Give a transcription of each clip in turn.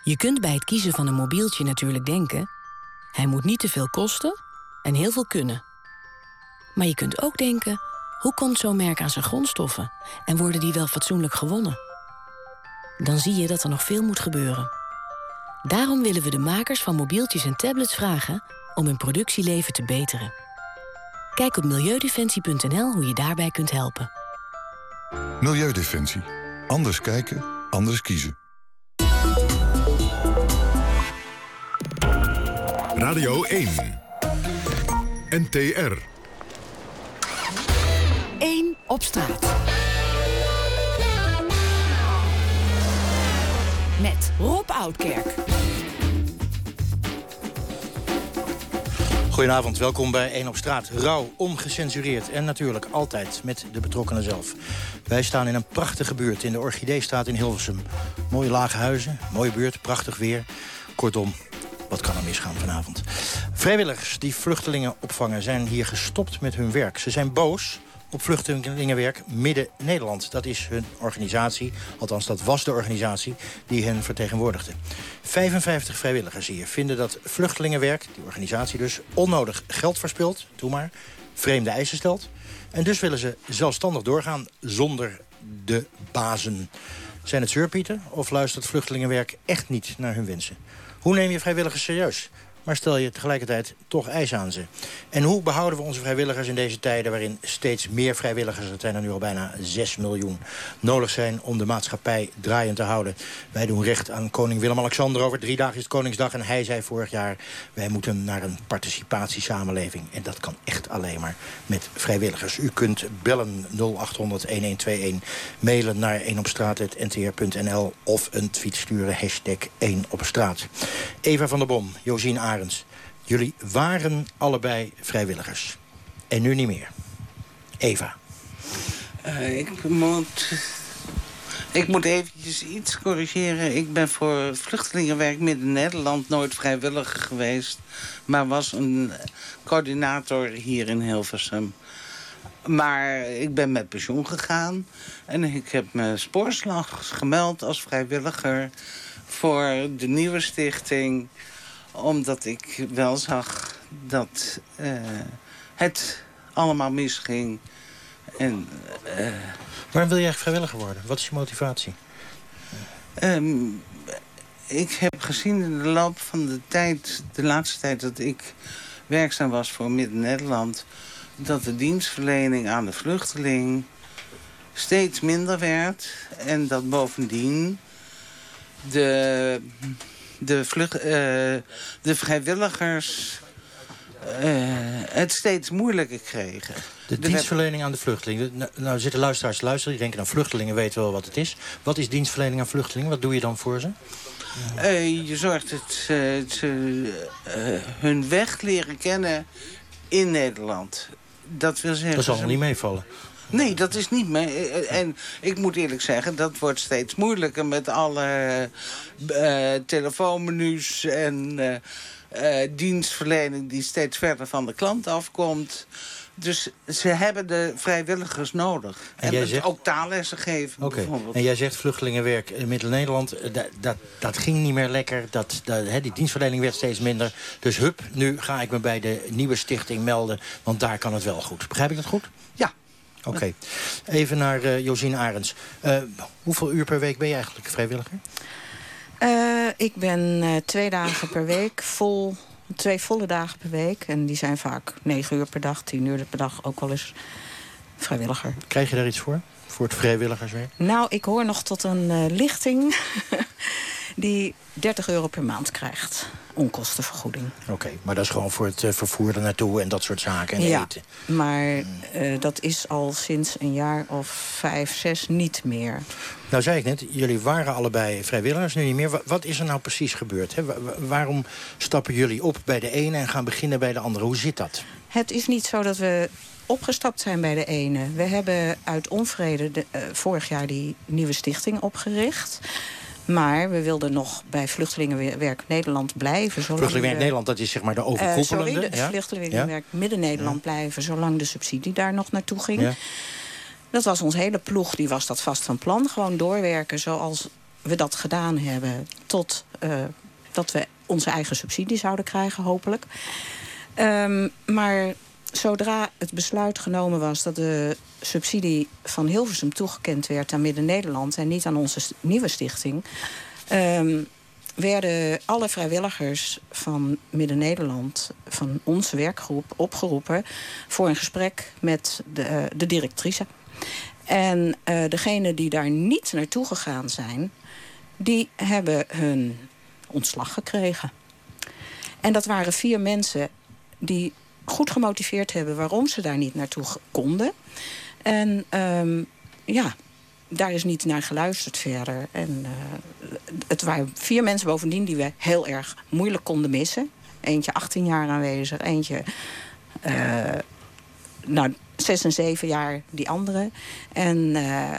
Je kunt bij het kiezen van een mobieltje natuurlijk denken: hij moet niet te veel kosten en heel veel kunnen. Maar je kunt ook denken: hoe komt zo'n merk aan zijn grondstoffen? En worden die wel fatsoenlijk gewonnen? Dan zie je dat er nog veel moet gebeuren. Daarom willen we de makers van mobieltjes en tablets vragen om hun productieleven te beteren. Kijk op milieudefensie.nl hoe je daarbij kunt helpen. Milieudefensie. Anders kijken, anders kiezen. Radio 1. NTR. 1 op straat. Met Rob Oudkerk. Goedenavond, welkom bij 1 op straat. Rauw, ongecensureerd en natuurlijk altijd met de betrokkenen zelf. Wij staan in een prachtige buurt in de Orchideestraat in Hilversum. Mooie lage huizen, mooie buurt, prachtig weer. Kortom, wat kan er misgaan vanavond? Vrijwilligers die vluchtelingen opvangen zijn hier gestopt met hun werk. Ze zijn boos op Vluchtelingenwerk Midden-Nederland. Dat is hun organisatie, althans dat was de organisatie die hen vertegenwoordigde. 55 vrijwilligers hier vinden dat Vluchtelingenwerk, die organisatie dus, onnodig geld verspilt, doe maar, vreemde eisen stelt. En dus willen ze zelfstandig doorgaan zonder de bazen. Zijn het zeurpieten of luistert Vluchtelingenwerk echt niet naar hun wensen? Hoe neem je vrijwilligers serieus? Maar stel je tegelijkertijd toch eisen aan ze. En hoe behouden we onze vrijwilligers in deze tijden waarin steeds meer vrijwilligers, het zijn er nu al bijna 6 miljoen, nodig zijn om de maatschappij draaiend te houden? Wij doen recht aan koning Willem-Alexander. Over 3 dagen is het Koningsdag en hij zei vorig jaar: wij moeten naar een participatiesamenleving. En dat kan echt alleen maar met vrijwilligers. U kunt bellen 0800-1121, mailen naar 1opstraat@ntr.nl of een tweet sturen, #1opstraat. Eva van der Bom, Josien Arends. Jullie waren allebei vrijwilligers. En nu niet meer. Eva. Ik moet eventjes iets corrigeren. Ik ben voor Vluchtelingenwerk Midden-Nederland nooit vrijwilliger geweest. Maar was een coördinator hier in Hilversum. Maar ik ben met pensioen gegaan. En ik heb mijn spoorslag gemeld als vrijwilliger voor de nieuwe stichting, omdat ik wel zag dat het allemaal misging. En, waarom wil je eigenlijk vrijwilliger worden? Wat is je motivatie? Ik heb gezien in de loop van de tijd, de laatste tijd dat ik werkzaam was voor Midden-Nederland, dat de dienstverlening aan de vluchteling steeds minder werd. En dat bovendien de vrijwilligers het steeds moeilijker kregen. De dienstverlening aan de vluchtelingen. Nou zitten luisteraars te luisteren, die denken: nou, vluchtelingen weten wel wat het is. Wat is dienstverlening aan vluchtelingen? Wat doe je dan voor ze? Je zorgt dat ze hun weg leren kennen in Nederland. Dat wil zeggen, dat zal niet meevallen. Nee, dat is niet mee. En ik moet eerlijk zeggen, dat wordt steeds moeilijker met alle telefoonmenu's en dienstverlening die steeds verder van de klant afkomt. Dus ze hebben de vrijwilligers nodig. En jij zegt ook taallessen geven, bijvoorbeeld. En jij zegt Vluchtelingenwerk in Midden-Nederland, dat ging niet meer lekker. Die dienstverlening werd steeds minder. Dus nu ga ik me bij de nieuwe stichting melden, want daar kan het wel goed. Begrijp ik dat goed? Ja. Oké. Even naar Josien Arends. Hoeveel uur per week ben je eigenlijk vrijwilliger? Ik ben 2 dagen per week, 2 volle dagen per week. En die zijn vaak 9 uur per dag, 10 uur per dag, ook wel eens vrijwilliger. Krijg je daar iets voor het vrijwilligerswerk? Nou, ik hoor nog tot een lichting die €30 per maand krijgt. Onkostenvergoeding. Oké, maar dat is gewoon voor het vervoer er naartoe en dat soort zaken en eten. Maar dat is al sinds een jaar of 5, 6 niet meer. Nou zei ik net, jullie waren allebei vrijwilligers, nu niet meer. Wat is er nou precies gebeurd? Hè? Waarom stappen jullie op bij de ene en gaan beginnen bij de andere? Hoe zit dat? Het is niet zo dat we opgestapt zijn bij de ene. We hebben uit onvrede vorig jaar die nieuwe stichting opgericht. Maar we wilden nog bij Vluchtelingenwerk Nederland blijven. Vluchtelingenwerk Nederland, dat is zeg maar de overkoepelende? Vluchtelingenwerk Midden-Nederland blijven, zolang de subsidie daar nog naartoe ging. Ja. Dat was ons hele ploeg, die was dat vast van plan. Gewoon doorwerken zoals we dat gedaan hebben tot dat we onze eigen subsidie zouden krijgen, hopelijk. Maar zodra het besluit genomen was dat de subsidie van Hilversum toegekend werd aan Midden-Nederland en niet aan onze nieuwe stichting, werden alle vrijwilligers van Midden-Nederland, van onze werkgroep, opgeroepen voor een gesprek met de directrice. En degenen die daar niet naartoe gegaan zijn, die hebben hun ontslag gekregen. En dat waren 4 mensen die goed gemotiveerd hebben waarom ze daar niet naartoe konden. En daar is niet naar geluisterd verder. En het waren 4 mensen bovendien die we heel erg moeilijk konden missen. Eentje 18 jaar aanwezig, eentje 6 en 7 jaar die andere. En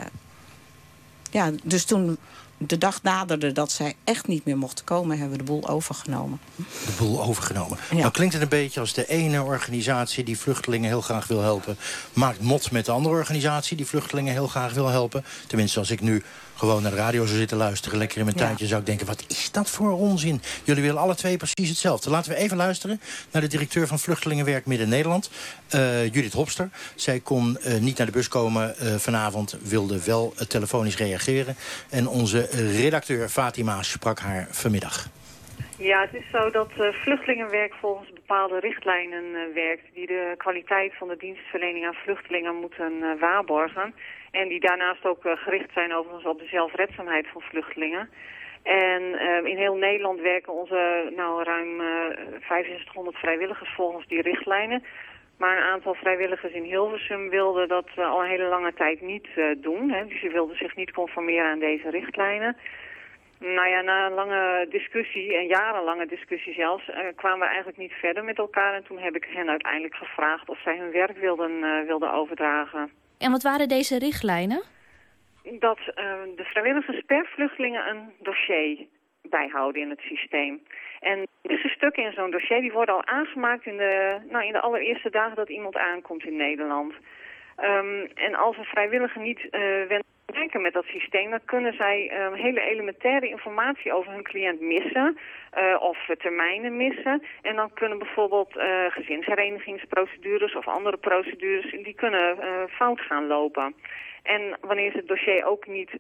dus toen de dag naderde dat zij echt niet meer mochten komen, hebben we de boel overgenomen. De boel overgenomen. Ja. Nou klinkt het een beetje als de ene organisatie die vluchtelingen heel graag wil helpen, maakt mot met de andere organisatie die vluchtelingen heel graag wil helpen. Tenminste, als ik nu gewoon naar de radio zou zitten luisteren, lekker in mijn tuintje, zou ik denken, wat is dat voor onzin? Jullie willen alle 2 precies hetzelfde. Laten we even luisteren naar de directeur van Vluchtelingenwerk Midden-Nederland, Judith Hopster. Zij kon niet naar de bus komen vanavond, wilde wel telefonisch reageren. En onze redacteur Fatima sprak haar vanmiddag. Ja, het is zo dat vluchtelingenwerk volgens bepaalde richtlijnen werkt die de kwaliteit van de dienstverlening aan vluchtelingen moeten waarborgen. En die daarnaast ook gericht zijn overigens op de zelfredzaamheid van vluchtelingen. En in heel Nederland werken onze ruim 6500 vrijwilligers volgens die richtlijnen. Maar een aantal vrijwilligers in Hilversum wilden dat al een hele lange tijd niet doen. Dus ze wilden zich niet conformeren aan deze richtlijnen. Nou ja, na een lange discussie, en jarenlange discussie zelfs, kwamen we eigenlijk niet verder met elkaar. En toen heb ik hen uiteindelijk gevraagd of zij hun werk wilden overdragen. En wat waren deze richtlijnen? Dat de vrijwilligers per vluchtelingen een dossier bijhouden in het systeem. En deze stukken in zo'n dossier die worden al aangemaakt in de allereerste dagen dat iemand aankomt in Nederland. En als een vrijwilliger niet wenst te werken met dat systeem, dan kunnen zij hele elementaire informatie over hun cliënt missen of termijnen missen. En dan kunnen bijvoorbeeld gezinsherenigingsprocedures of andere procedures, die kunnen fout gaan lopen. En wanneer ze het dossier ook niet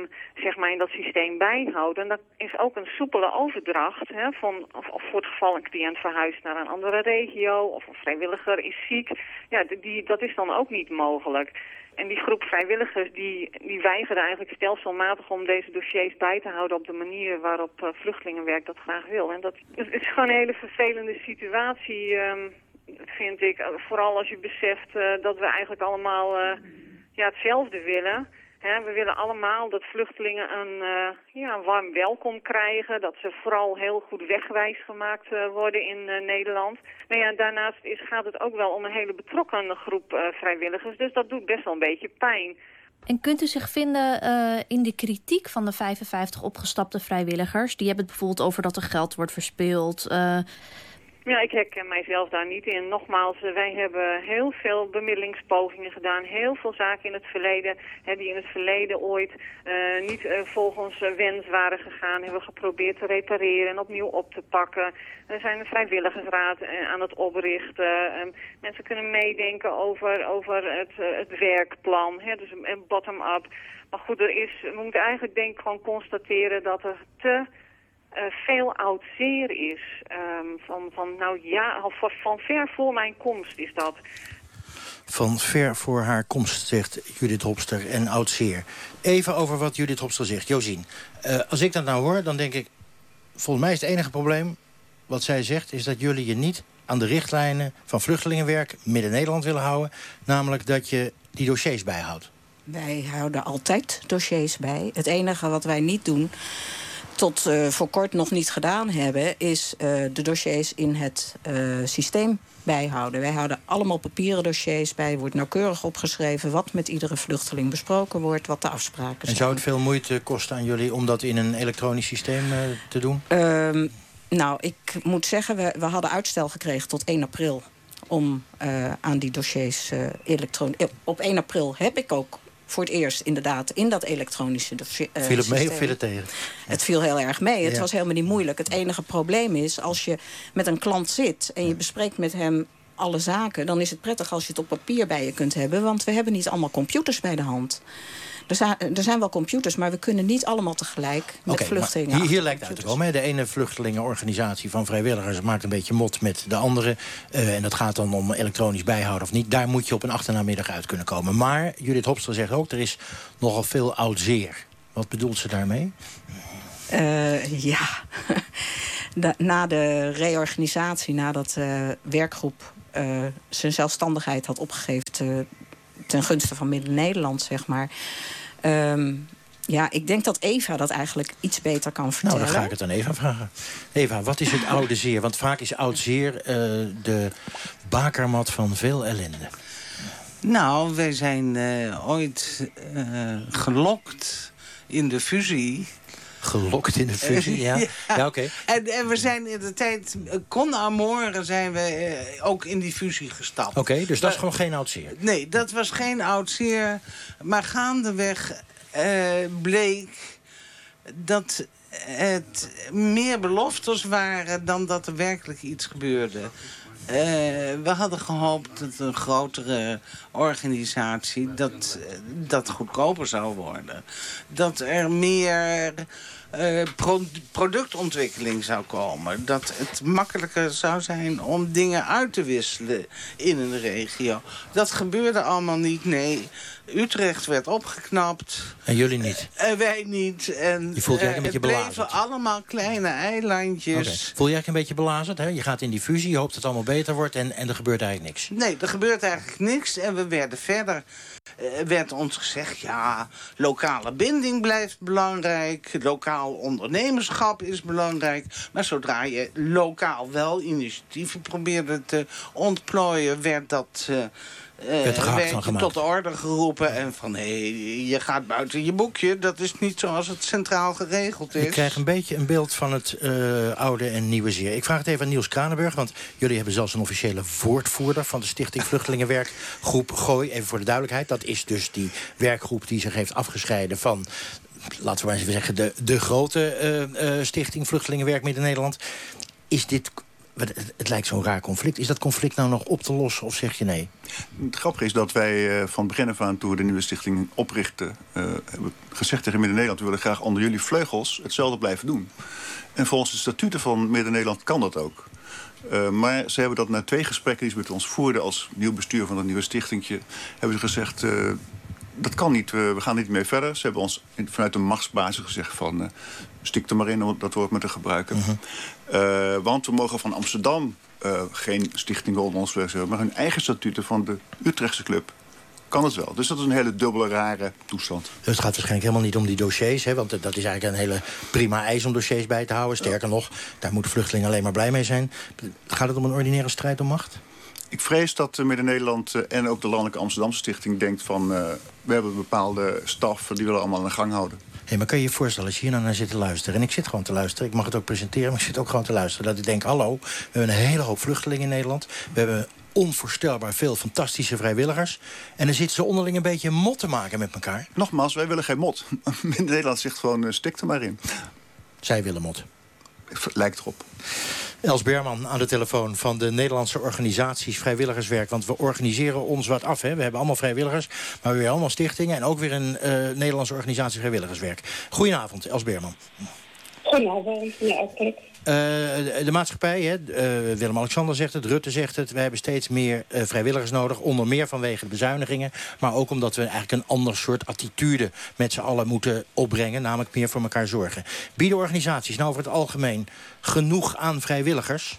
in dat systeem bijhouden, dan is ook een soepele overdracht of voor het geval een cliënt verhuist naar een andere regio of een vrijwilliger is ziek. Ja, dat is dan ook niet mogelijk. En die groep vrijwilligers die weigeren eigenlijk stelselmatig om deze dossiers bij te houden op de manier waarop vluchtelingenwerk dat graag wil. En dat is gewoon een hele vervelende situatie, vind ik. Vooral als je beseft dat we eigenlijk allemaal hetzelfde willen. We willen allemaal dat vluchtelingen een warm welkom krijgen. Dat ze vooral heel goed wegwijs gemaakt worden in Nederland. Maar ja, daarnaast gaat het ook wel om een hele betrokken groep vrijwilligers. Dus dat doet best wel een beetje pijn. En kunt u zich vinden in de kritiek van de 55 opgestapte vrijwilligers? Die hebben het bijvoorbeeld over dat er geld wordt verspild. Ja, ik herken mijzelf daar niet in. Nogmaals, wij hebben heel veel bemiddelingspogingen gedaan. Heel veel zaken in het verleden, die in het verleden ooit niet volgens wens waren gegaan, hebben we geprobeerd te repareren en opnieuw op te pakken. Er zijn een vrijwilligersraad aan het oprichten. Mensen kunnen meedenken over het werkplan, dus een bottom-up. Maar goed, we moeten eigenlijk denk ik gewoon constateren dat er te veel oud zeer is. Van ver voor mijn komst is dat. Van ver voor haar komst, zegt Judith Hopster, en oud zeer. Even over wat Judith Hopster zegt. Josien, als ik dat nou hoor, dan denk ik, volgens mij is het enige probleem wat zij zegt, is dat jullie je niet aan de richtlijnen van vluchtelingenwerk Midden-Nederland willen houden. Namelijk dat je die dossiers bijhoudt. Wij houden altijd dossiers bij. Het enige wat wij niet doen, tot voor kort nog niet gedaan hebben, is de dossiers in het systeem bijhouden. Wij houden allemaal papieren dossiers bij. Wordt nauwkeurig opgeschreven wat met iedere vluchteling besproken wordt, wat de afspraken zijn. En zou het veel moeite kosten aan jullie om dat in een elektronisch systeem te doen? Ik moet zeggen, we hadden uitstel gekregen tot 1 april om aan die dossiers elektronisch. Op 1 april heb ik ook voor het eerst inderdaad in dat elektronische Viel het mee of viel het tegen? Het viel heel erg mee. Het Ja. was helemaal niet moeilijk. Het enige probleem is, als je met een klant zit en je bespreekt met hem alle zaken, dan is het prettig als je het op papier bij je kunt hebben, want we hebben niet allemaal computers bij de hand. Er zijn wel computers, maar we kunnen niet allemaal tegelijk met vluchtelingen. Hier lijkt het uit te komen. De ene vluchtelingenorganisatie van vrijwilligers maakt een beetje mot met de andere. En dat gaat dan om elektronisch bijhouden of niet. Daar moet je op een achternamiddag uit kunnen komen. Maar Judith Hopstra zegt ook, er is nogal veel oud zeer. Wat bedoelt ze daarmee? Na de reorganisatie, nadat de werkgroep zijn zelfstandigheid had opgegeven ten gunste van Midden-Nederland, zeg maar. Ik denk dat Eva dat eigenlijk iets beter kan vertellen. Nou, dan ga ik het aan Eva vragen. Eva, wat is het oude zeer? Want vaak is oud zeer de bakermat van veel ellende. Nou, wij zijn ooit gelokt in de fusie. Gelokt in de fusie, ja. Ja, oké. En we zijn in de tijd, con amore zijn we ook in die fusie gestapt. Oké, dus dat is gewoon geen oud zeer. Nee, dat was geen oud zeer. Maar gaandeweg bleek dat het meer beloftes waren dan dat er werkelijk iets gebeurde. We hadden gehoopt dat een grotere organisatie dat goedkoper zou worden. Dat er meer productontwikkeling zou komen. Dat het makkelijker zou zijn om dingen uit te wisselen in een regio. Dat gebeurde allemaal niet, nee. Utrecht werd opgeknapt. En jullie niet? Wij niet. En je voelt je eigenlijk een beetje belazerd? Het bleven allemaal kleine eilandjes. Okay. Voel je eigenlijk een beetje belazerd? Hè? Je gaat in die fusie, je hoopt dat het allemaal beter wordt en er gebeurt eigenlijk niks. Nee, er gebeurt eigenlijk niks. En we werden verder. Werd ons gezegd, ja, lokale binding blijft belangrijk. Lokaal ondernemerschap is belangrijk. Maar zodra je lokaal wel initiatieven probeerde te ontplooien, werd dat werd je tot de orde geroepen. En van, je gaat buiten je boekje. Dat is niet zoals het centraal geregeld is. Ik krijg een beetje een beeld van het oude en nieuwe zeer. Ik vraag het even aan Niels Kranenburg, want jullie hebben zelfs een officiële woordvoerder van de Stichting Vluchtelingenwerkgroep Gooi. Even voor de duidelijkheid, dat is dus die werkgroep die zich heeft afgescheiden van, laten we maar even zeggen, de grote Stichting Vluchtelingenwerk Midden-Nederland. Is dit, het lijkt zo'n raar conflict. Is dat conflict nou nog op te lossen of zeg je nee? Het grappige is dat wij van begin af aan, toen we de nieuwe stichting oprichten, hebben gezegd tegen Midden-Nederland, we willen graag onder jullie vleugels hetzelfde blijven doen. En volgens de statuten van Midden-Nederland kan dat ook. Maar ze hebben dat na 2 gesprekken die ze met ons voerden als nieuw bestuur van het nieuwe stichtingje, hebben ze gezegd, dat kan niet, we gaan niet mee verder. Ze hebben ons vanuit de machtsbasis gezegd van, stik er maar in om dat woord maar te gebruiken. Want we mogen van Amsterdam geen stichting onder ons vleugels hebben, maar hun eigen statuten van de Utrechtse club kan het wel. Dus dat is een hele dubbele, rare toestand. Dus het gaat waarschijnlijk helemaal niet om die dossiers, hè? Want dat is eigenlijk een hele prima eis om dossiers bij te houden. Sterker nog, daar moeten vluchtelingen alleen maar blij mee zijn. Gaat het om een ordinaire strijd om macht? Ik vrees dat Midden-Nederland en ook de Landelijke Amsterdamse Stichting denkt van, we hebben een bepaalde staf, die willen allemaal aan de gang houden. Maar kan je je voorstellen, als je hier naar zit te luisteren, en ik zit gewoon te luisteren, ik mag het ook presenteren, maar ik zit ook gewoon te luisteren, dat ik denk, hallo, we hebben een hele hoop vluchtelingen in Nederland. We hebben onvoorstelbaar veel fantastische vrijwilligers. En dan zitten ze onderling een beetje mot te maken met elkaar. Nogmaals, wij willen geen mot. Midden-Nederland zegt gewoon, stik er maar in. Zij willen mot. Lijkt erop. Els Berman aan de telefoon van de Nederlandse organisaties Vrijwilligerswerk. Want we organiseren ons wat af. Hè. We hebben allemaal vrijwilligers, maar we hebben allemaal stichtingen en ook weer een Nederlandse organisatie Vrijwilligerswerk. Goedenavond, Els Berman. Goedenavond, ja, kijk. De maatschappij, hè, Willem-Alexander zegt het, Rutte zegt het, wij hebben steeds meer vrijwilligers nodig, onder meer vanwege de bezuinigingen, maar ook omdat we eigenlijk een ander soort attitude met z'n allen moeten opbrengen, namelijk meer voor elkaar zorgen. Bieden organisaties nou over het algemeen genoeg aan vrijwilligers?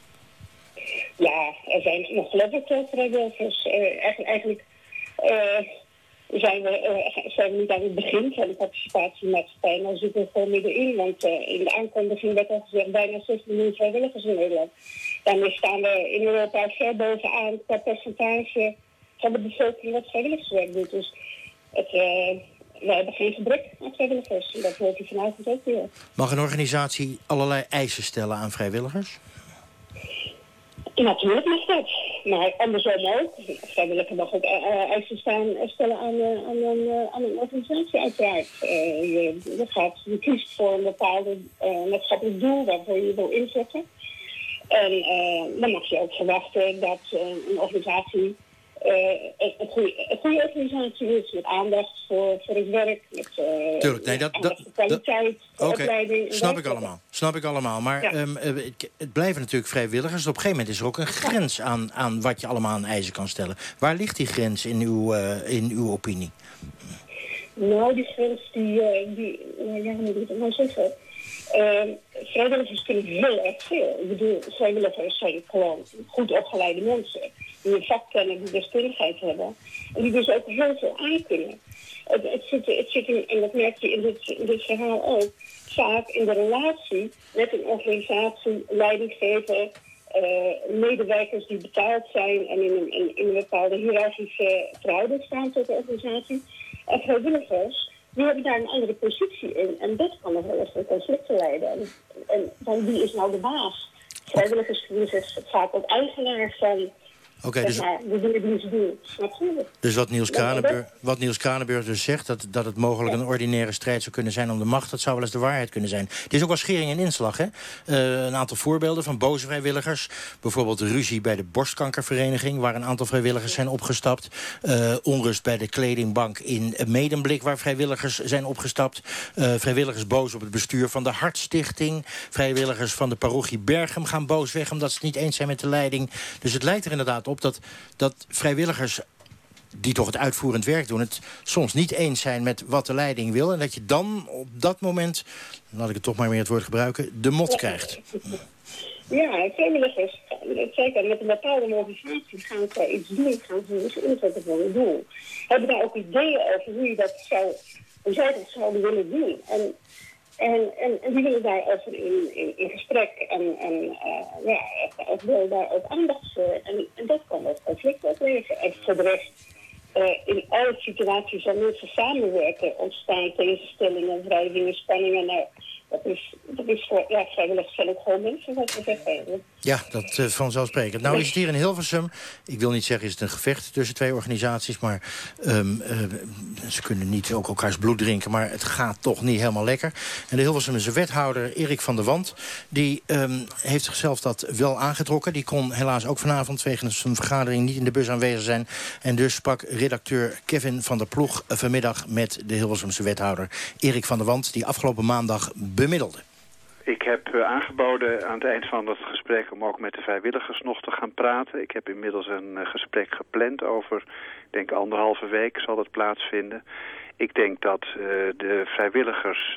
Ja, er zijn nog gelukkig veel vrijwilligers. Eigenlijk zijn we niet aan het begin van de participatiemaatschappij, maar zitten we gewoon middenin. Want in de aankondiging werd al gezegd bijna 6 miljoen vrijwilligers in Nederland. Daarmee staan we in Europa ver bovenaan qua percentage van de bevolking wat vrijwilligerswerk doet. Dus we hebben geen gebrek aan vrijwilligers. En dat hoort u vanavond ook weer. Mag een organisatie allerlei eisen stellen aan vrijwilligers? Natuurlijk mag dat. Maar andersom ook. Vrijwilliger mag ook eisen stellen aan een organisatie uiteraard. Je kiest voor een bepaald maatschappelijk doel waarvoor je wil inzetten. En dan mag je ook verwachten dat een organisatie een goede organisatie is, met aandacht voor het werk, met tuurlijk, nee, aandacht voor kwaliteit, opleiding. Snap ik allemaal. Maar het blijven natuurlijk vrijwilligers. Op een gegeven moment is er ook een grens aan wat je allemaal aan eisen kan stellen. Waar ligt die grens in uw opinie? Nou, die grens, hoe moet ik het nou zeggen? Vrijwilligers kunnen heel erg veel. Ik bedoel, vrijwilligers zijn gewoon goed opgeleide mensen die een vak kennen, die deskundigheid hebben en die dus ook heel veel aan kunnen. Het zit in, en dat merk je in dit verhaal ook, vaak in de relatie met een organisatie, leidinggever, medewerkers die betaald zijn en in een bepaalde hiërarchische verhouding staan tot de organisatie. En vrijwilligers, die hebben daar een andere positie in. En dat kan nog wel eens tot conflicten leiden. En van wie is nou de baas? Vrijwilligers is vaak ook eigenaar van de dingen die ze doen. Dus wat Niels Kranenburg dus zegt, dat het mogelijk een ordinaire strijd zou kunnen zijn om de macht, dat zou wel eens de waarheid kunnen zijn. Het is ook wel schering en inslag, hè? Een aantal voorbeelden van boze vrijwilligers. Bijvoorbeeld de ruzie bij de borstkankervereniging, waar een aantal vrijwilligers zijn opgestapt. Onrust bij de kledingbank in Medemblik, waar vrijwilligers zijn opgestapt. Vrijwilligers boos op het bestuur van de Hartstichting. Vrijwilligers van de parochie Berchem gaan boos weg omdat ze het niet eens zijn met de leiding. Dus het lijkt er inderdaad op dat vrijwilligers die toch het uitvoerend werk doen, het soms niet eens zijn met wat de leiding wil. En dat je dan op dat moment, laat ik het toch maar weer het woord gebruiken, de mot krijgt. Ja, vrijwilligers, zeker met een bepaalde motivatie gaan zij iets doen, gaan ze dus inzetten voor een doel. Hebben daar ook ideeën over hoe zij dat zouden willen doen. En die willen daarover in gesprek en willen daar ook aandacht voor. En dat kan ook conflict opleveren. En voor de rest, in alle situaties waar mensen samenwerken, ontstaan tegenstellingen, wrijvingen, spanningen. Nou, dat is voor vrijwilligers zijn ook gewoon mensen, wat we zeggen. Ja, dat vanzelfsprekend. Nou is het hier in Hilversum, ik wil niet zeggen is het een gevecht tussen twee organisaties, maar ze kunnen niet ook elkaars bloed drinken, maar het gaat toch niet helemaal lekker. En de Hilversumse wethouder Erik van der Wand, die heeft zichzelf dat wel aangetrokken. Die kon helaas ook vanavond wegens een vergadering niet in de bus aanwezig zijn. En dus sprak redacteur Kevin van der Ploeg vanmiddag met de Hilversumse wethouder Erik van der Wand, die afgelopen maandag bemiddelde. Ik heb aangeboden aan het eind van dat gesprek om ook met de vrijwilligers nog te gaan praten. Ik heb inmiddels een gesprek gepland over, ik denk 1,5 week zal dat plaatsvinden. Ik denk dat de vrijwilligers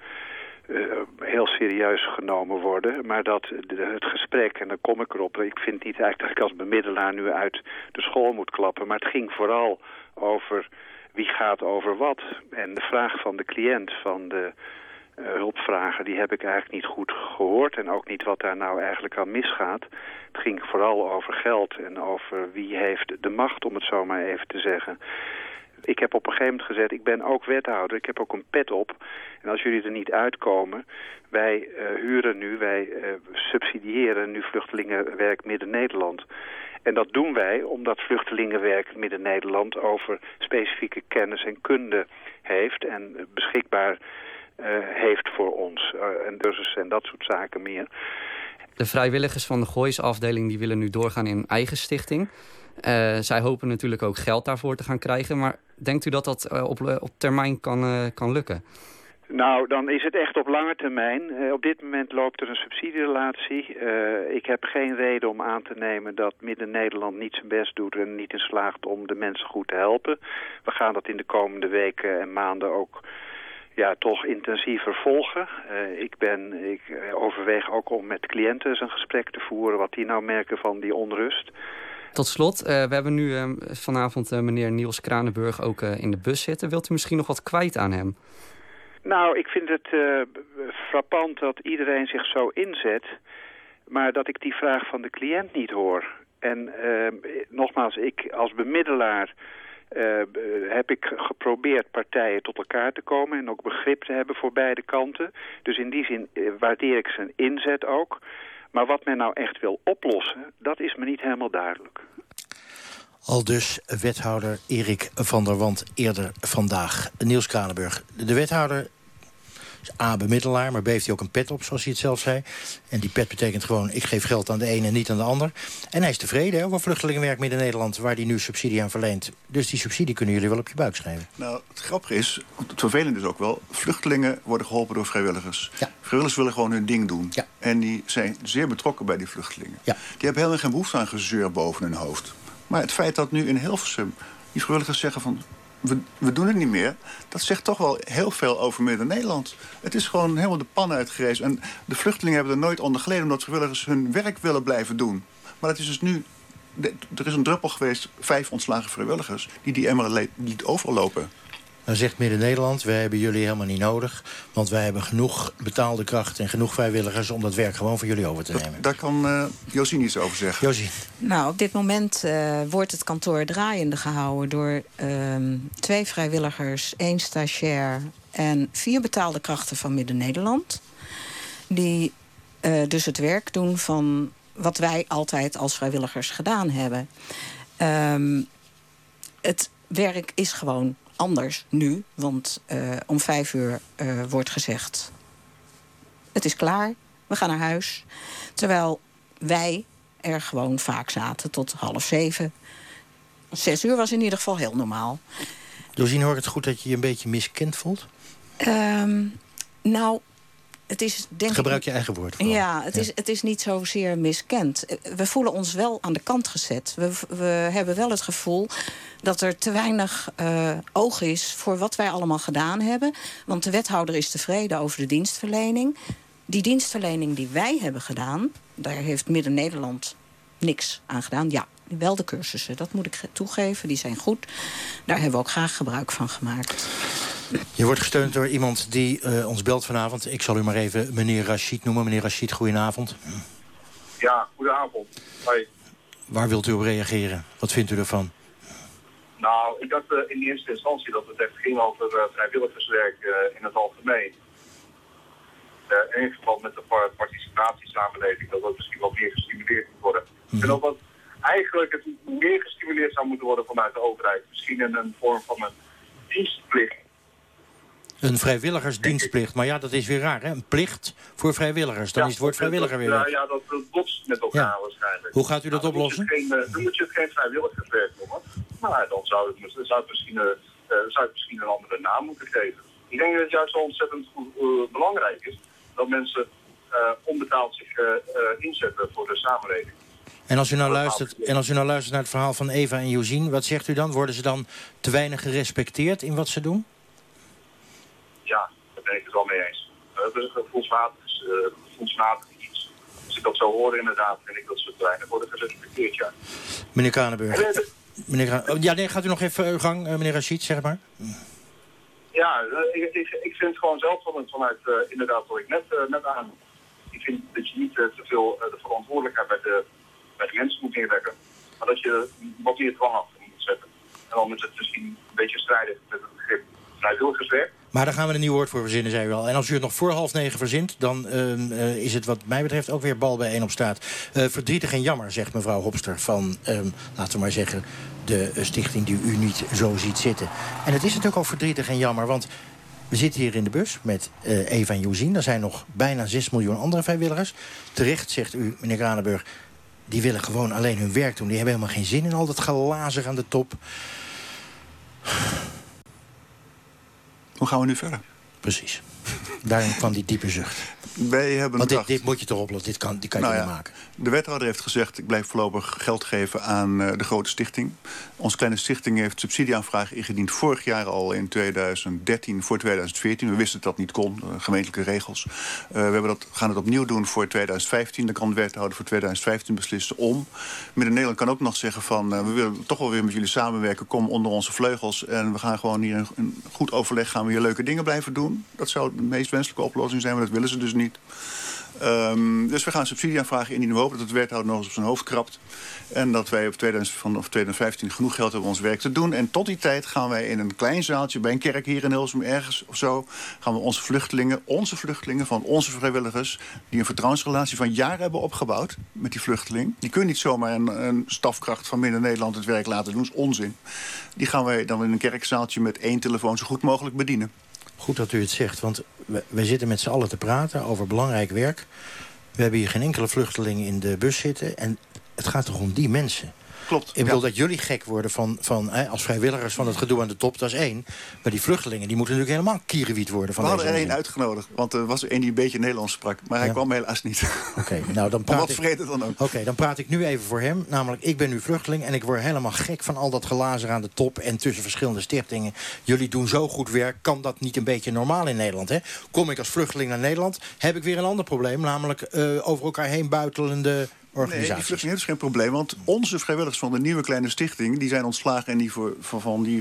heel serieus genomen worden, maar dat het gesprek, en dan kom ik erop, ik vind niet eigenlijk dat ik als bemiddelaar nu uit de school moet klappen, maar het ging vooral over wie gaat over wat. En de vraag van de cliënt, van de hulpvragen, die heb ik eigenlijk niet goed gehoord en ook niet wat daar nou eigenlijk aan misgaat. Het ging vooral over geld en over wie heeft de macht, om het zo maar even te zeggen. Ik heb op een gegeven moment gezegd, ik ben ook wethouder, ik heb ook een pet op. En als jullie er niet uitkomen, wij subsidiëren nu Vluchtelingenwerk Midden-Nederland. En dat doen wij omdat Vluchtelingenwerk Midden-Nederland over specifieke kennis en kunde heeft en beschikbaar heeft voor ons. En cursussen en dat soort zaken meer. De vrijwilligers van de Gooisafdeling die willen nu doorgaan in een eigen stichting. Zij hopen natuurlijk ook geld daarvoor te gaan krijgen. Maar denkt u dat dat op termijn kan lukken? Nou, dan is het echt op lange termijn. Op dit moment loopt er een subsidierelatie. Ik heb geen reden om aan te nemen dat Midden-Nederland niet zijn best doet en niet in slaagt om de mensen goed te helpen. We gaan dat in de komende weken en maanden ook toch intensiever volgen. Ik overweeg ook om met cliënten eens een gesprek te voeren wat die nou merken van die onrust. Tot slot, we hebben nu vanavond meneer Niels Kranenburg ook in de bus zitten. Wilt u misschien nog wat kwijt aan hem? Nou, ik vind het frappant dat iedereen zich zo inzet, maar dat ik die vraag van de cliënt niet hoor. En nogmaals, ik als bemiddelaar heb ik geprobeerd partijen tot elkaar te komen en ook begrip te hebben voor beide kanten. Dus in die zin waardeer ik zijn inzet ook. Maar wat men nou echt wil oplossen, dat is me niet helemaal duidelijk. Aldus wethouder Erik van der Wand eerder vandaag. Niels Kranenburg, de wethouder is bemiddelaar, maar B heeft hij ook een pet op, zoals hij het zelf zei. En die pet betekent gewoon, ik geef geld aan de ene en niet aan de ander. En hij is tevreden over vluchtelingenwerk Midden-Nederland, waar hij nu subsidie aan verleent. Dus die subsidie kunnen jullie wel op je buik schrijven. Nou, het grappige is, het vervelende is ook wel, vluchtelingen worden geholpen door vrijwilligers. Ja. Vrijwilligers willen gewoon hun ding doen. Ja. En die zijn zeer betrokken bij die vluchtelingen. Ja. Die hebben helemaal geen behoefte aan gezeur boven hun hoofd. Maar het feit dat nu in Hilversum die vrijwilligers zeggen van, we doen het niet meer, dat zegt toch wel heel veel over Midden-Nederland. Het is gewoon helemaal de pan uitgerezen. En de vluchtelingen hebben er nooit onder geleden, omdat vrijwilligers hun werk willen blijven doen. Maar dat is dus nu, er is een druppel geweest, 5 ontslagen vrijwilligers die emmer liet overlopen. Dan zegt Midden-Nederland, wij hebben jullie helemaal niet nodig, want wij hebben genoeg betaalde krachten en genoeg vrijwilligers om dat werk gewoon van jullie over te nemen. Daar kan Josien iets over zeggen. Josien. Nou, op dit moment wordt het kantoor draaiende gehouden door 2 vrijwilligers, 1 stagiair en 4 betaalde krachten van Midden-Nederland. Die dus het werk doen van wat wij altijd als vrijwilligers gedaan hebben. Het werk is gewoon anders nu, want om 5 uur wordt gezegd, het is klaar, we gaan naar huis. Terwijl wij er gewoon vaak zaten tot 6:30. 6 uur was in ieder geval heel normaal. Josien, hoor ik het goed dat je je een beetje miskend voelt? Nou, het is denk Gebruik je eigen woord. Vooral. Ja, het is niet zozeer miskend. We voelen ons wel aan de kant gezet. We hebben wel het gevoel dat er te weinig oog is voor wat wij allemaal gedaan hebben. Want de wethouder is tevreden over de dienstverlening. Die dienstverlening die wij hebben gedaan, daar heeft Midden-Nederland niks aan gedaan. Ja, wel de cursussen, dat moet ik toegeven, die zijn goed. Daar hebben we ook graag gebruik van gemaakt. Je wordt gesteund door iemand die ons belt vanavond. Ik zal u maar even meneer Rashid noemen. Meneer Rashid, goedenavond. Ja, goedenavond. Hoi. Waar wilt u op reageren? Wat vindt u ervan? Nou, ik dacht in eerste instantie dat het echt ging over vrijwilligerswerk in het algemeen. In verband met de participatiesamenleving, dat misschien wat meer gestimuleerd moet worden. En dat eigenlijk het meer gestimuleerd zou moeten worden vanuit de overheid. Misschien in een vorm van een dienstplicht. Een vrijwilligersdienstplicht, maar ja, dat is weer raar, hè? Een plicht voor vrijwilligers. Dan is het woord vrijwilliger weer weg. Ja, dat botst met elkaar waarschijnlijk. Hoe gaat u dat oplossen? Dan moet je het geen vrijwilligerswerk noemen. Nou, dan zou het misschien een andere naam moeten geven. Ik denk dat het juist zo ontzettend belangrijk is dat mensen onbetaald zich inzetten voor de samenleving. En als u nou luistert naar het verhaal van Eva en Josien, wat zegt u dan? Worden ze dan te weinig gerespecteerd in wat ze doen? Ja, daar ben ik het wel mee eens. Dat is een gevoelsmatig iets. Als ik dat zo hoor inderdaad, vind ik dat ze te weinig worden gerespecteerd, ja. Meneer Kranenburg. Gaat u nog even uw gang, meneer Rashid, zeg maar. Ja, ik vind gewoon zelf vanuit inderdaad wat ik net aan. Ik vind dat je niet te veel de verantwoordelijkheid bij de mensen moet neerleggen. Maar dat je wat meer dwang achter moet zetten. En dan is het misschien een beetje strijdig met het begrip vrijwilligerswerk. Maar daar gaan we een nieuw woord voor verzinnen, zei u al. En als u het nog voor 8:30 verzint, dan is het wat mij betreft ook weer bal bij 1 op straat. Verdrietig en jammer, zegt mevrouw Hopster van, laten we maar zeggen, de stichting die u niet zo ziet zitten. En het is natuurlijk ook verdrietig en jammer, want we zitten hier in de bus met Eva en Josien. Er zijn nog bijna 6 miljoen andere vrijwilligers. Terecht, zegt u, meneer Kranenburg, die willen gewoon alleen hun werk doen. Die hebben helemaal geen zin in al dat gelazig aan de top. Hoe gaan we nu verder? Precies. Daarom kwam die diepe zucht. Wij hebben Want dit moet je toch oplossen, die kan je niet maken. De wethouder heeft gezegd, ik blijf voorlopig geld geven aan de grote stichting. Onze kleine stichting heeft subsidieaanvragen ingediend vorig jaar al in 2013 voor 2014. We wisten dat dat niet kon, gemeentelijke regels. We gaan het opnieuw doen voor 2015. Dan kan de wethouder voor 2015 beslissen om. Midden-Nederland kan ook nog zeggen van, we willen toch wel weer met jullie samenwerken. Kom onder onze vleugels en we gaan gewoon hier in goed overleg gaan we hier leuke dingen blijven doen. Dat zou de meest wenselijke oplossing zijn, maar dat willen ze dus niet. Dus we gaan subsidie aanvragen in die hoop dat het wethouder nog eens op zijn hoofd krabt. En dat wij vanaf 2015 genoeg geld hebben om ons werk te doen. En tot die tijd gaan wij in een klein zaaltje bij een kerk hier in Hilversum ergens of zo, gaan we onze vluchtelingen van onze vrijwilligers, die een vertrouwensrelatie van jaren hebben opgebouwd met die vluchteling. Die kunnen niet zomaar een stafkracht van Midden-Nederland het werk laten doen. Dat is onzin. Die gaan wij dan in een kerkzaaltje met 1 telefoon zo goed mogelijk bedienen. Goed dat u het zegt, want we zitten met z'n allen te praten over belangrijk werk. We hebben hier geen enkele vluchteling in de bus zitten. En het gaat toch om die mensen? Klopt. Ik bedoel dat jullie gek worden als vrijwilligers van het gedoe aan de top, dat is één. Maar die vluchtelingen die moeten natuurlijk helemaal kierenwiet worden. We hadden er één uitgenodigd, want er was één die een beetje Nederlands sprak. Maar hij kwam helaas niet. Oké, nou dan praat wat vrede dan ook. Oké, dan praat ik nu even voor hem. Namelijk, ik ben nu vluchteling en ik word helemaal gek van al dat glazer aan de top en tussen verschillende stichtingen. Jullie doen zo goed werk, kan dat niet een beetje normaal in Nederland? Hè? Kom ik als vluchteling naar Nederland, heb ik weer een ander probleem. Namelijk over elkaar heen buitelende organisaties. Nee, die vluchtelingen is geen probleem. Want onze vrijwilligers van de nieuwe kleine stichting, die zijn ontslagen en die van die 55-80%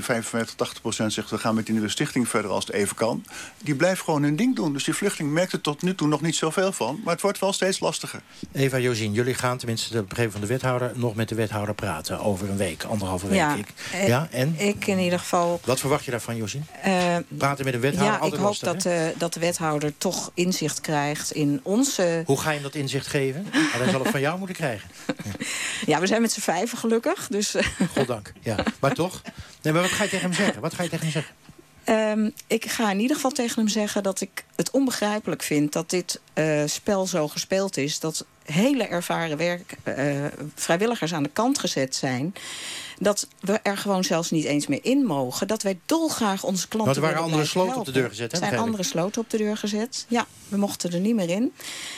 zegt, we gaan met die nieuwe stichting verder als het even kan. Die blijven gewoon hun ding doen. Dus die vluchteling merkt er tot nu toe nog niet zoveel van. Maar het wordt wel steeds lastiger. Eva, Josien, jullie gaan tenminste de begrepen van de wethouder nog met de wethouder praten over een week, 1,5 week. En? Ik in ieder geval. Wat verwacht je daarvan, Josien? Praten met een wethouder, ik hoop lastig, dat de wethouder toch inzicht krijgt in onze. Hoe ga je hem dat inzicht geven? Hij zal het van jou moeten krijgen. Ja, we zijn met z'n 5 gelukkig. Dus. Goddank, ja. Maar toch? Nee, maar wat ga je tegen hem zeggen? Ik ga in ieder geval tegen hem zeggen dat ik het onbegrijpelijk vind dat dit spel zo gespeeld is. Dat hele ervaren vrijwilligers aan de kant gezet zijn. Dat we er gewoon zelfs niet eens meer in mogen. Dat wij dolgraag onze klanten. Want er waren andere sloten op de deur gezet, hè? Er zijn andere sloten op de deur gezet. Ja, we mochten er niet meer in.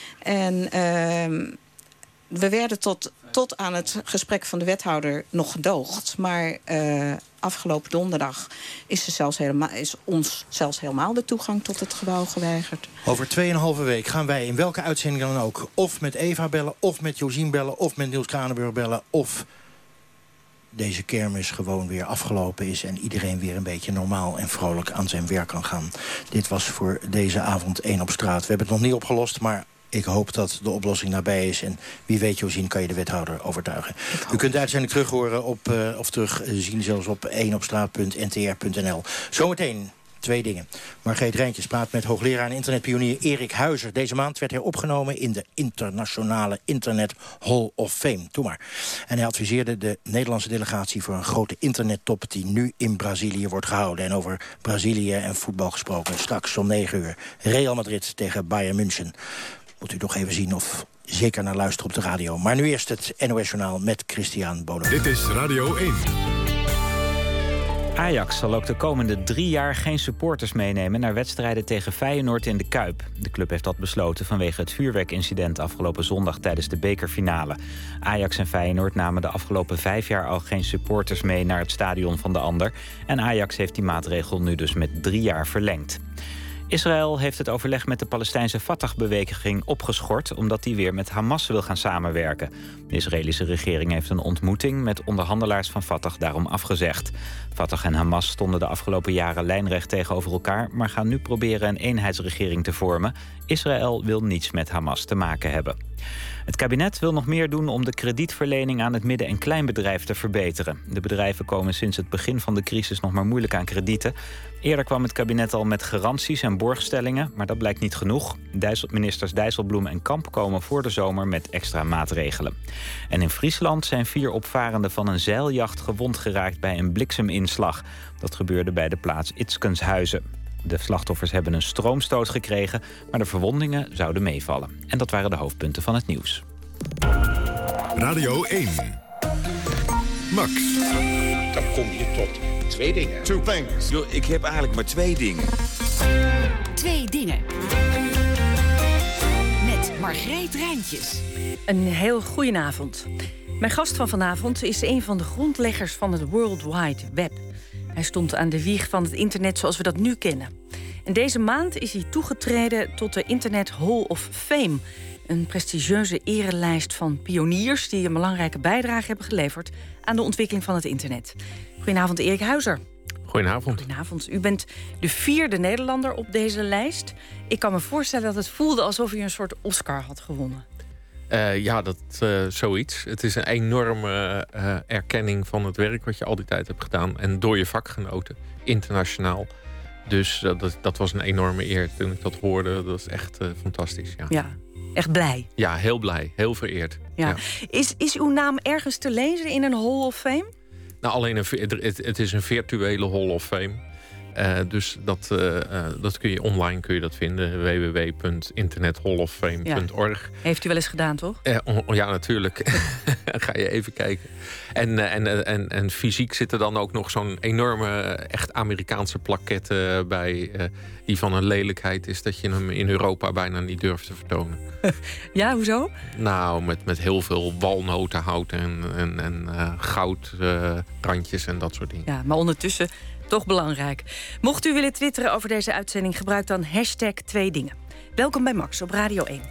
En we werden tot aan het gesprek van de wethouder nog gedoogd. Maar afgelopen donderdag is ons zelfs helemaal de toegang tot het gebouw geweigerd. Over 2,5 week gaan wij in welke uitzending dan ook of met Eva bellen, of met Josien bellen, of met Niels Kranenburg bellen, of deze kermis gewoon weer afgelopen is en iedereen weer een beetje normaal en vrolijk aan zijn werk kan gaan. Dit was voor deze avond 1 op straat. We hebben het nog niet opgelost, maar ik hoop dat de oplossing nabij is. En wie weet, Josien, kan je de wethouder overtuigen. U kunt de uitzending terug horen of terugzien zelfs op 1opstraat.ntr.nl. Zometeen 2 dingen. Margreet Rijntjes praat met hoogleraar en internetpionier Erik Huizer. Deze maand werd hij opgenomen in de internationale Internet Hall of Fame. Doe maar. En hij adviseerde de Nederlandse delegatie voor een grote internettop die nu in Brazilië wordt gehouden. En over Brazilië en voetbal gesproken. Straks om 9 uur. Real Madrid tegen Bayern München. Moet u nog even zien of zeker naar luisteren op de radio. Maar nu eerst het NOS-journaal met Christian Bonhomme. Dit is Radio 1. Ajax zal ook de komende 3 jaar geen supporters meenemen naar wedstrijden tegen Feyenoord in de Kuip. De club heeft dat besloten vanwege het vuurwerkincident afgelopen zondag tijdens de bekerfinale. Ajax en Feyenoord namen de afgelopen 5 jaar al geen supporters mee naar het stadion van de ander. En Ajax heeft die maatregel nu dus met 3 jaar verlengd. Israël heeft het overleg met de Palestijnse Fatah-beweging opgeschort omdat die weer met Hamas wil gaan samenwerken. De Israëlische regering heeft een ontmoeting met onderhandelaars van Fatah daarom afgezegd. Fatah en Hamas stonden de afgelopen jaren lijnrecht tegenover elkaar, maar gaan nu proberen een eenheidsregering te vormen. Israël wil niets met Hamas te maken hebben. Het kabinet wil nog meer doen om de kredietverlening aan het midden- en kleinbedrijf te verbeteren. De bedrijven komen sinds het begin van de crisis nog maar moeilijk aan kredieten. Eerder kwam het kabinet al met garanties en borgstellingen, maar dat blijkt niet genoeg. Ministers Dijsselbloem en Kamp komen voor de zomer met extra maatregelen. En in Friesland zijn 4 opvarenden van een zeiljacht gewond geraakt bij een blikseminslag. Dat gebeurde bij de plaats Itskenshuizen. De slachtoffers hebben een stroomstoot gekregen, maar de verwondingen zouden meevallen. En dat waren de hoofdpunten van het nieuws. Radio 1. Max. Dan kom je tot 2 dingen. 2 things. Ik heb eigenlijk maar 2 dingen. 2 dingen. Met Margreet Rijntjes. Een heel goedenavond. Mijn gast van vanavond is een van de grondleggers van het World Wide Web. Hij stond aan de wieg van het internet zoals we dat nu kennen. En deze maand is hij toegetreden tot de Internet Hall of Fame. Een prestigieuze erelijst van pioniers die een belangrijke bijdrage hebben geleverd aan de ontwikkeling van het internet. Goedenavond, Erik Huizer. Goedenavond. Goedenavond. U bent de 4e Nederlander op deze lijst. Ik kan me voorstellen dat het voelde alsof u een soort Oscar had gewonnen. Zoiets. Het is een enorme erkenning van het werk wat je al die tijd hebt gedaan. En door je vakgenoten, internationaal. Dus dat was een enorme eer toen ik dat hoorde. Dat was echt fantastisch. Ja, echt blij. Ja, heel blij. Heel vereerd. Ja. Is uw naam ergens te lezen in een Hall of Fame? Nou, alleen het is een virtuele Hall of Fame. Dus dat kun je online vinden. www.internethalloffame.org. Heeft u wel eens gedaan, toch? Ja, natuurlijk. Ga je even kijken. En fysiek zit er dan ook nog zo'n enorme, echt Amerikaanse plaquette bij. Die van een lelijkheid is dat je hem in Europa bijna niet durft te vertonen. Ja, hoezo? Nou, met heel veel walnotenhout en goudrandjes en dat soort dingen. Ja, maar ondertussen toch belangrijk. Mocht u willen twitteren over deze uitzending, gebruik dan #2dingen. Welkom bij Max op Radio 1.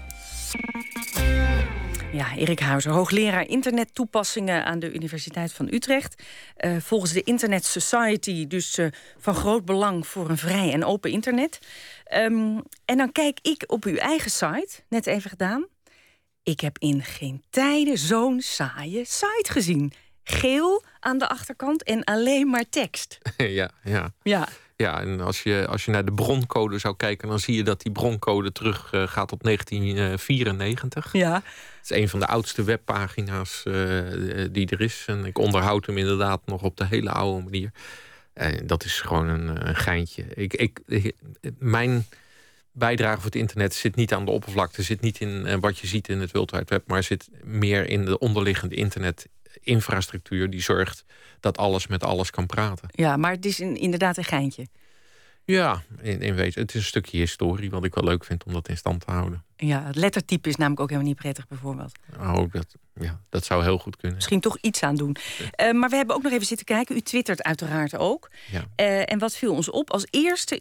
Ja, Erik Huizer, hoogleraar internettoepassingen aan de Universiteit van Utrecht. Volgens de Internet Society dus van groot belang voor een vrij en open internet. En dan kijk ik op uw eigen site, net even gedaan. Ik heb in geen tijden zo'n saaie site gezien. Geel aan de achterkant en alleen maar tekst. Ja. Ja, en als je naar de broncode zou kijken, dan zie je dat die broncode terug gaat op 1994. Ja. Het is een van de oudste webpagina's die er is. En ik onderhoud hem inderdaad nog op de hele oude manier. En dat is gewoon een geintje. Mijn bijdrage voor het internet zit niet aan de oppervlakte, zit niet in wat je ziet in het World Wide Web, maar zit meer in de onderliggende internetinfrastructuur die zorgt dat alles met alles kan praten. Ja, maar het is inderdaad een geintje. Ja, in wezen. Het is een stukje historie wat ik wel leuk vind om dat in stand te houden. Ja, het lettertype is namelijk ook helemaal niet prettig bijvoorbeeld. Dat zou heel goed kunnen. Misschien toch iets aan doen. Maar we hebben ook nog even zitten kijken. U twittert uiteraard ook. Ja. En wat viel ons op? Als eerste